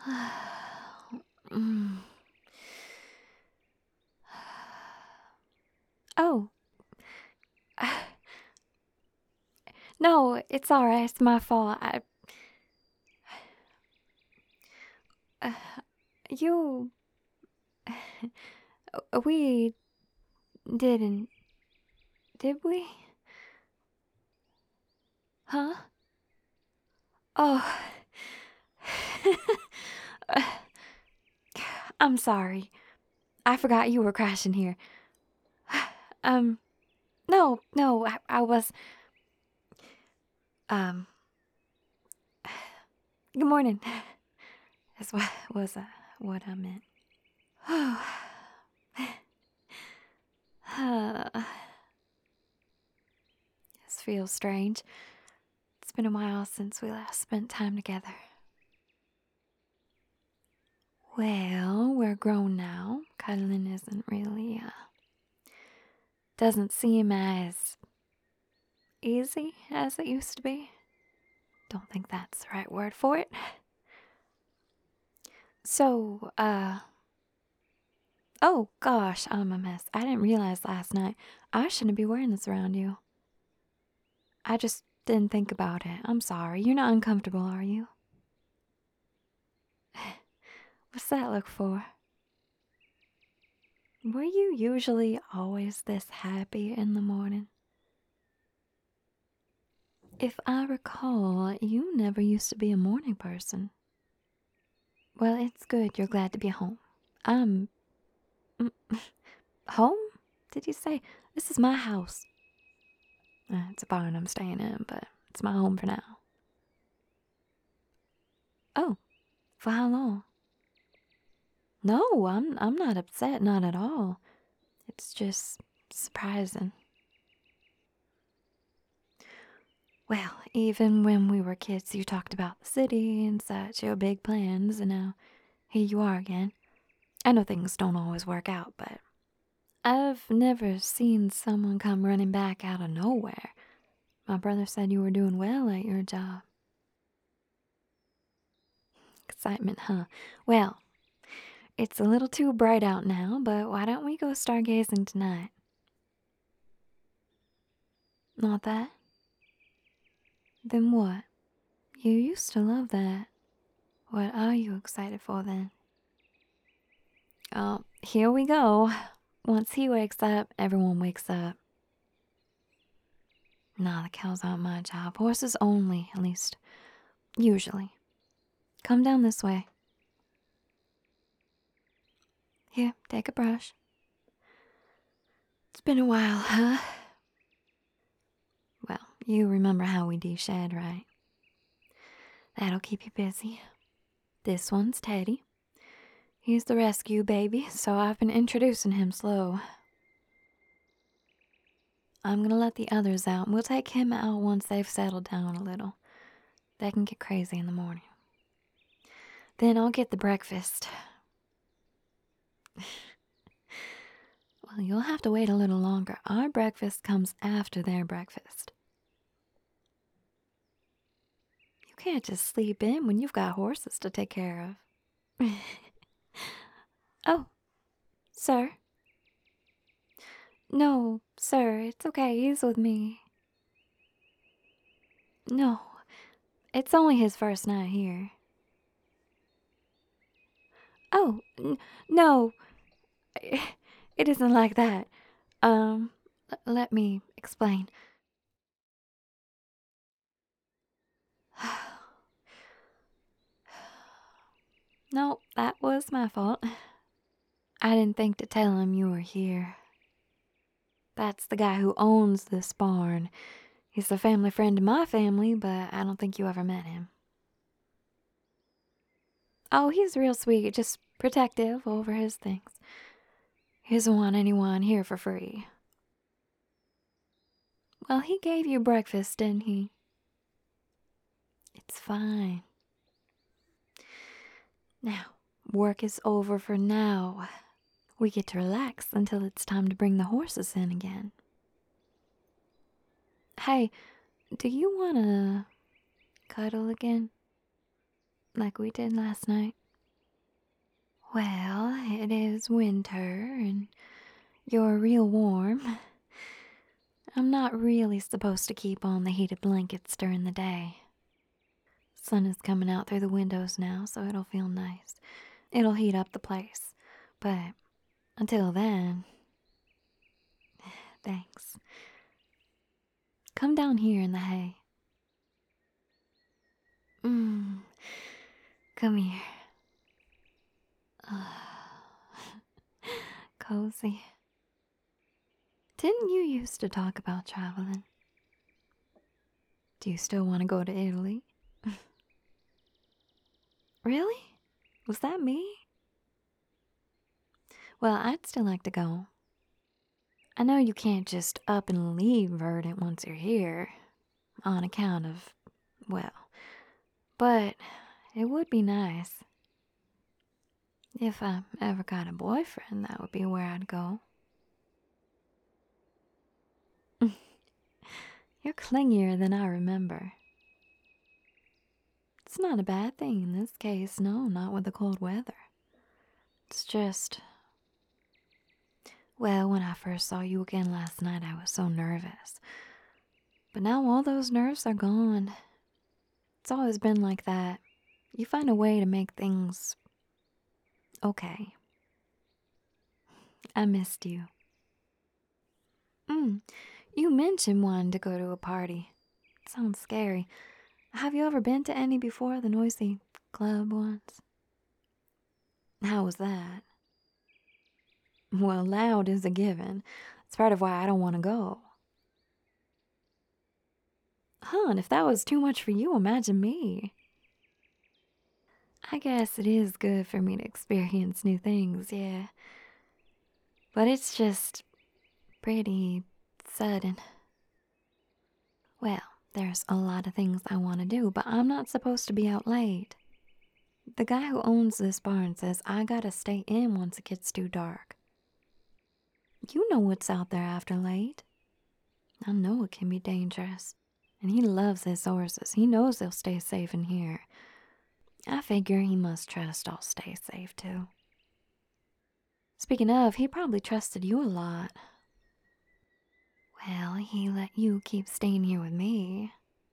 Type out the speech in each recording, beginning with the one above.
Mm. Oh, no, it's all right. It's my fault. Uh, you, we didn't, did we? Huh? Oh, Uh, I'm sorry. I forgot you were crashing here. Um, no, I was, um, good morning. That's what was what I meant. Oh, this feels strange. It's been a while since we last spent time together. Well, we're grown now. Cuddling isn't really, doesn't seem as easy as it used to be. Don't think that's the right word for it. So, oh gosh, I'm a mess. I didn't realize last night. I shouldn't be wearing this around you. I just didn't think about it. I'm sorry. You're not uncomfortable, are you? What's that look for? Were you usually always this happy in the morning? If I recall, you never used to be a morning person. Well, it's good you're glad to be home. I'm. mm, Home? Did you say? This is my house. It's a barn I'm staying in, but it's my home for now. Oh, for how long? No, I'm not upset, not at all. It's just surprising. Well, even when we were kids, you talked about the city and such, your big plans, and now here you are again. I know things don't always work out, but I've never seen someone come running back out of nowhere. My brother said you were doing well at your job. Excitement, huh? Well, it's a little too bright out now, but why don't we go stargazing tonight? Not that? Then what? You used to love that. What are you excited for then? Oh, here we go. Once he wakes up, everyone wakes up. Nah, the cows aren't my job. Horses only, at least, usually. Come down this way. Here, take a brush. It's been a while, huh? Well, you remember how we de-shed, right? That'll keep you busy. This one's Teddy. He's the rescue baby, so I've been introducing him slow. I'm gonna let the others out, and we'll take him out once they've settled down a little. They can get crazy in the morning. Then I'll get the breakfast. Well, you'll have to wait a little longer. Our breakfast comes after their breakfast. You can't just sleep in when you've got horses to take care of. Oh, sir. No, sir, it's okay. He's with me. No, it's only his first night here. Oh, no, it isn't like that. Let me explain. No, that was my fault. I didn't think to tell him you were here. That's the guy who owns this barn. He's a family friend of my family, but I don't think you ever met him. Oh, he's real sweet, just protective over his things. He doesn't want anyone here for free. Well, he gave you breakfast, didn't he? It's fine. Now, work is over for now. We get to relax until it's time to bring the horses in again. Hey, do you want to cuddle again? Like we did last night? Well, it is winter and you're real warm. I'm not really supposed to keep on the heated blankets during the day. Sun is coming out through the windows now, so it'll feel nice. It'll heat up the place. But until then, thanks. Come down here in the hay. Mm, come here. Cozy. Didn't you used to talk about traveling? Do you still want to go to Italy? Really? Was that me? Well, I'd still like to go. I know you can't just up and leave Verdant once you're here, on account of, well, but it would be nice. If I ever got a boyfriend, that would be where I'd go. You're clingier than I remember. It's not a bad thing in this case, no, not with the cold weather. It's just, well, when I first saw you again last night, I was so nervous. But now all those nerves are gone. It's always been like that. You find a way to make things okay. I missed you. You mentioned wanting to go to a party. It sounds scary. Have you ever been to any before, the noisy club ones? How was that? Well, loud is a given. It's part of why I don't want to go. Hun, if that was too much for you, imagine me. I guess it is good for me to experience new things, yeah. But it's just pretty sudden. Well, there's a lot of things I want to do, but I'm not supposed to be out late. The guy who owns this barn says I gotta stay in once it gets too dark. You know what's out there after late. I know it can be dangerous. And he loves his horses. He knows they'll stay safe in here. I figure he must trust I'll stay safe too. Speaking of, he probably trusted you a lot. Well, he let you keep staying here with me.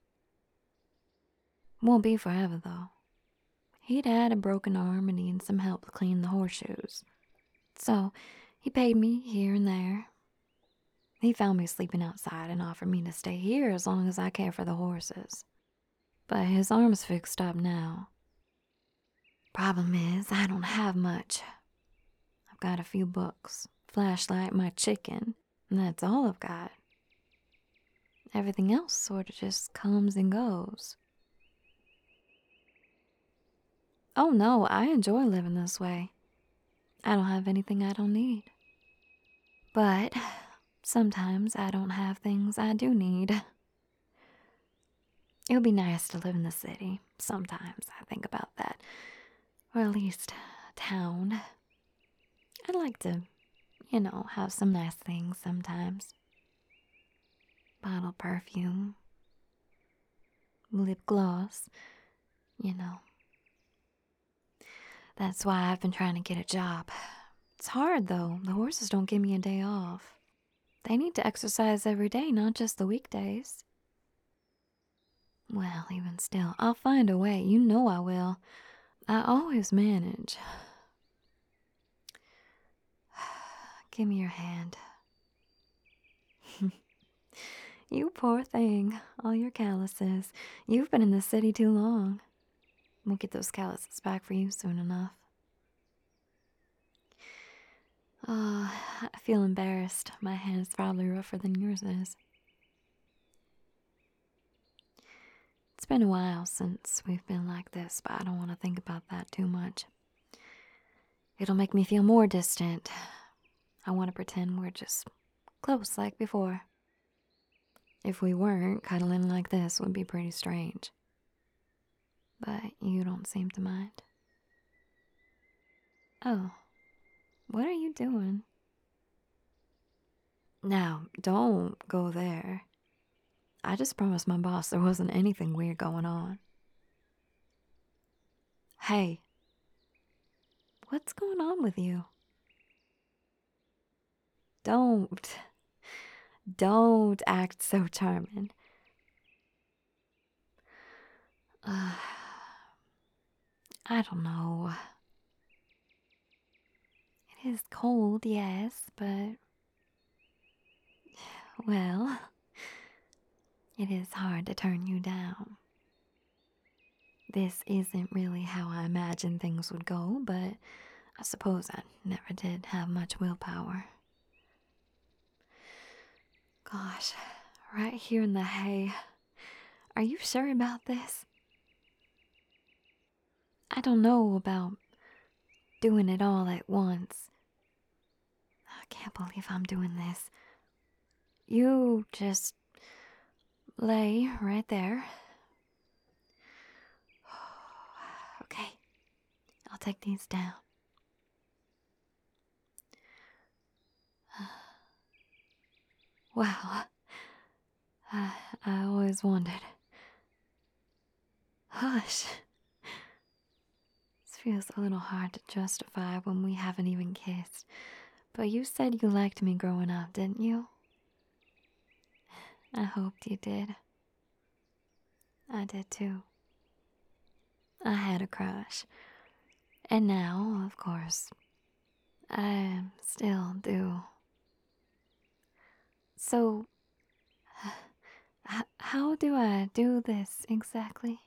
Won't be forever, though. He'd had a broken arm and needed some help to clean the horseshoes. So, he paid me here and there. He found me sleeping outside and offered me to stay here as long as I care for the horses. But his arm's fixed up now. Problem is, I don't have much. I've got a few books, flashlight, my chicken, and that's all I've got. Everything else sort of just comes and goes. Oh no, I enjoy living this way. I don't have anything I don't need. But sometimes I don't have things I do need. It would be nice to live in the city. Sometimes I think about that. Or at least town. I'd like to, have some nice things sometimes. Bottle perfume. Lip gloss. That's why I've been trying to get a job. It's hard, though. The horses don't give me a day off. They need to exercise every day, not just the weekdays. Well, even still, I'll find a way. You know I will. I always manage. Give me your hand. You poor thing. All your calluses. You've been in the city too long. We'll get those calluses back for you soon enough. Oh, I feel embarrassed. My hand's probably rougher than yours is. It's been a while since we've been like this, but I don't want to think about that too much. It'll make me feel more distant. I want to pretend we're just close like before. If we weren't, cuddling like this would be pretty strange. But you don't seem to mind. Oh, what are you doing? Now, don't go there. I just promised my boss there wasn't anything weird going on. Hey. What's going on with you? Don't. Don't act so charming. Uh, I don't know. It is cold, yes, but well, it is hard to turn you down. This isn't really how I imagined things would go, but I suppose I never did have much willpower. Gosh, right here in the hay. Are you sure about this? I don't know about doing it all at once. I can't believe I'm doing this. You just lay right there. Okay, I'll take these down. Wow, I always wondered. Hush. This feels a little hard to justify when we haven't even kissed. But you said you liked me growing up, didn't you? I hoped you did. I did too. I had a crush. And now, of course, I still do. So, how do I do this exactly?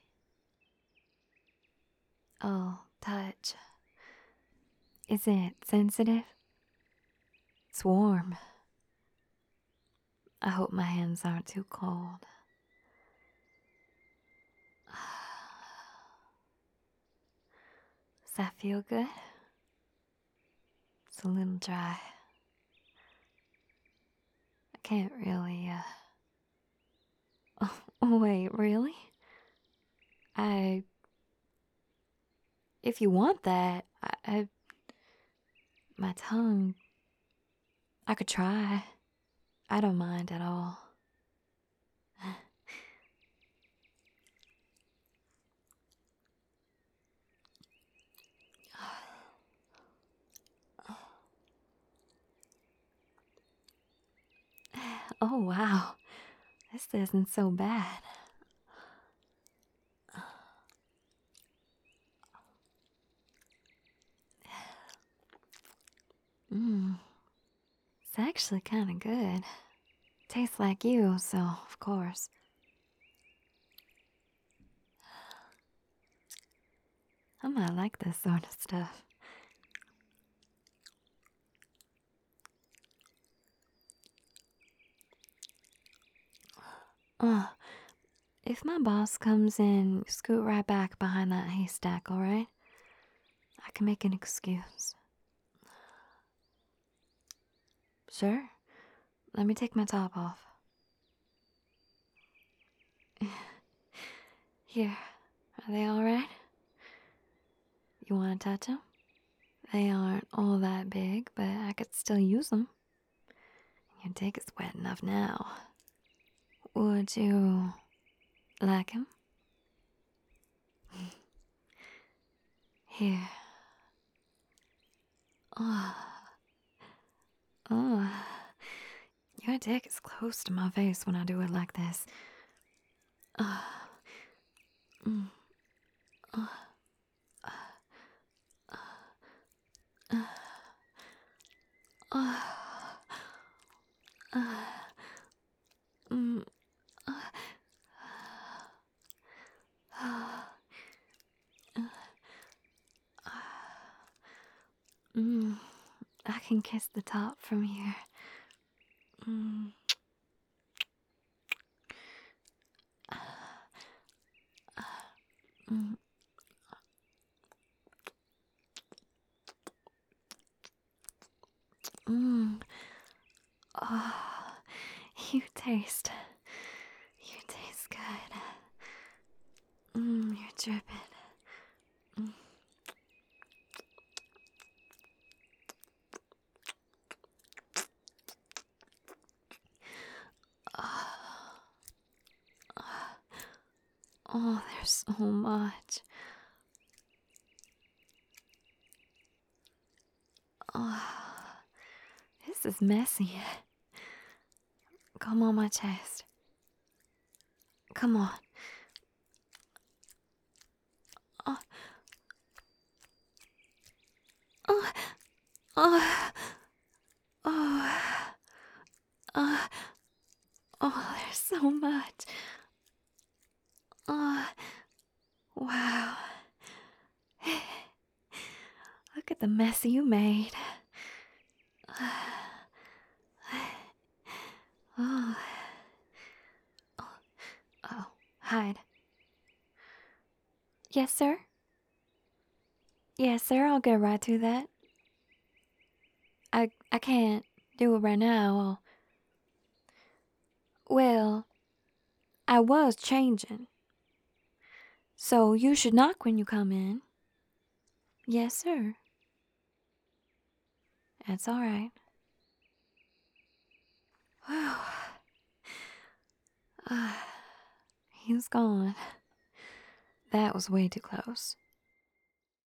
Oh, touch. Is it sensitive? It's warm. I hope my hands aren't too cold. Does that feel good? It's a little dry. I can't really, Oh, wait, really? I... If you want that, my tongue... I could try. I don't mind at all. Oh, wow. This isn't so bad. Mmm. It's actually kind of good. Tastes like you, so of course. I might like this sort of stuff. Uh, if my boss comes in, scoot right back behind that haystack, alright? I can make an excuse. Sure. Let me take my top off. Here, are they alright? You want to touch them? They aren't all that big, but I could still use them. Your dick is wet enough now. Would you like him? Here. Oh. Oh. Your dick is close to my face when I do it like this. Oh. Mm. Oh. Oh. Mm. Mm. I can kiss the top from here. Mm. Mm. Mm. Oh, you taste good. You're dripping. Mm. Oh, there's so much. Oh, this is messy. Come on my chest. Come on. Oh, oh, oh, oh, oh, oh, there's so much. Oh, wow. Look at the mess you made. Oh, oh, hide. Yes, sir? Yes, sir, I'll get right to that. I can't do it right now. Well, I was changing. So you should knock when you come in. Yes, sir. That's all right. He's gone. That was way too close.